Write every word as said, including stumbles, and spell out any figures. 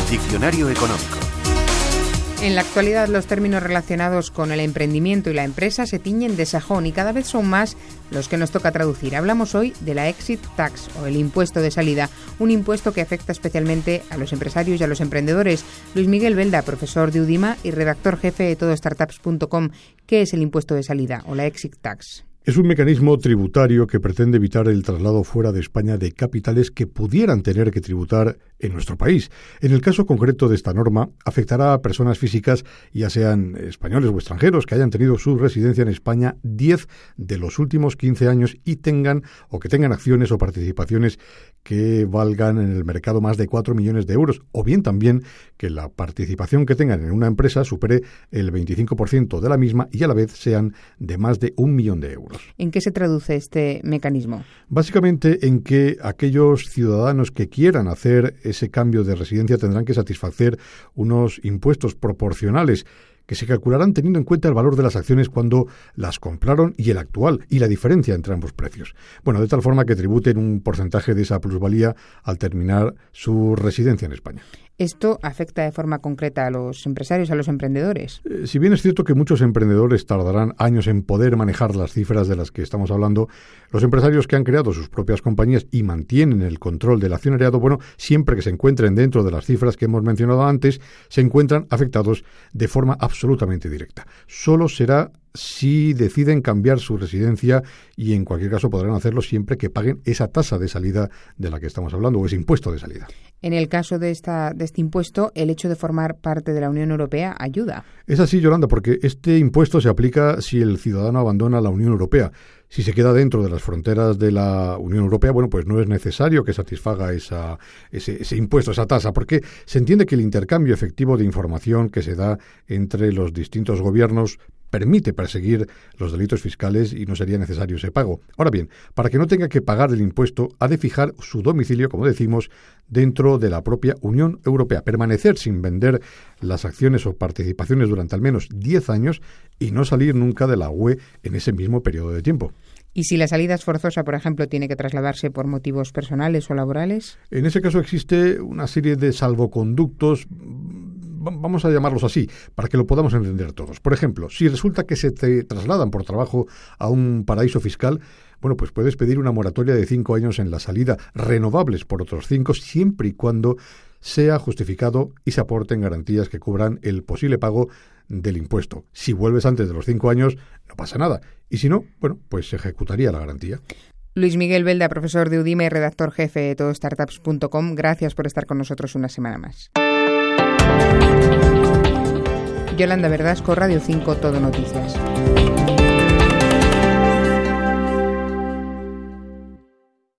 Diccionario económico. En la actualidad, los términos relacionados con el emprendimiento y la empresa se tiñen de sajón y cada vez son más los que nos toca traducir. Hablamos hoy de la exit tax o el impuesto de salida, un impuesto que afecta especialmente a los empresarios y a los emprendedores. Luis Miguel Belda, profesor de UDIMA y redactor jefe de todo startups punto com. ¿Qué es el impuesto de salida o la exit tax? Es un mecanismo tributario que pretende evitar el traslado fuera de España de capitales que pudieran tener que tributar en nuestro país. En el caso concreto de esta norma, afectará a personas físicas, ya sean españoles o extranjeros, que hayan tenido su residencia en España diez de los últimos quince años y tengan o que tengan acciones o participaciones que valgan en el mercado más de cuatro millones de euros, o bien también que la participación que tengan en una empresa supere el veinticinco por ciento de la misma y a la vez sean de más de un millón de euros. ¿En qué se traduce este mecanismo? Básicamente en que aquellos ciudadanos que quieran hacer ese cambio de residencia tendrán que satisfacer unos impuestos proporcionales que se calcularán teniendo en cuenta el valor de las acciones cuando las compraron y el actual, y la diferencia entre ambos precios. Bueno, de tal forma que tributen un porcentaje de esa plusvalía al terminar su residencia en España. ¿Esto afecta de forma concreta a los empresarios, a los emprendedores? Eh, si bien es cierto que muchos emprendedores tardarán años en poder manejar las cifras de las que estamos hablando, los empresarios que han creado sus propias compañías y mantienen el control del accionariado, bueno, siempre que se encuentren dentro de las cifras que hemos mencionado antes, se encuentran afectados de forma absolutamente directa. Solo será si deciden cambiar su residencia y en cualquier caso podrán hacerlo siempre que paguen esa tasa de salida de la que estamos hablando o ese impuesto de salida. En el caso de, esta, de este impuesto, el hecho de formar parte de la Unión Europea ayuda. Es así, Yolanda, porque este impuesto se aplica si el ciudadano abandona la Unión Europea. Si se queda dentro de las fronteras de la Unión Europea, bueno, pues no es necesario que satisfaga esa, ese, ese impuesto, esa tasa, porque se entiende que el intercambio efectivo de información que se da entre los distintos gobiernos permite perseguir los delitos fiscales y no sería necesario ese pago. Ahora bien, para que no tenga que pagar el impuesto, ha de fijar su domicilio, como decimos, dentro de la propia Unión Europea, permanecer sin vender las acciones o participaciones durante al menos diez años y no salir nunca de la U E en ese mismo periodo de tiempo. ¿Y si la salida es forzosa, por ejemplo, tiene que trasladarse por motivos personales o laborales? En ese caso existe una serie de salvoconductos, vamos a llamarlos así, para que lo podamos entender todos. Por ejemplo, si resulta que se te trasladan por trabajo a un paraíso fiscal, bueno, pues puedes pedir una moratoria de cinco años en la salida, renovables por otros cinco, siempre y cuando sea justificado y se aporten garantías que cubran el posible pago del impuesto. Si vuelves antes de los cinco años, no pasa nada. Y si no, bueno, pues se ejecutaría la garantía. Luis Miguel Belda, profesor de UDIMA y redactor jefe de todo startups punto com, gracias por estar con nosotros una semana más. Yolanda Verdasco, Radio cinco, Todo Noticias.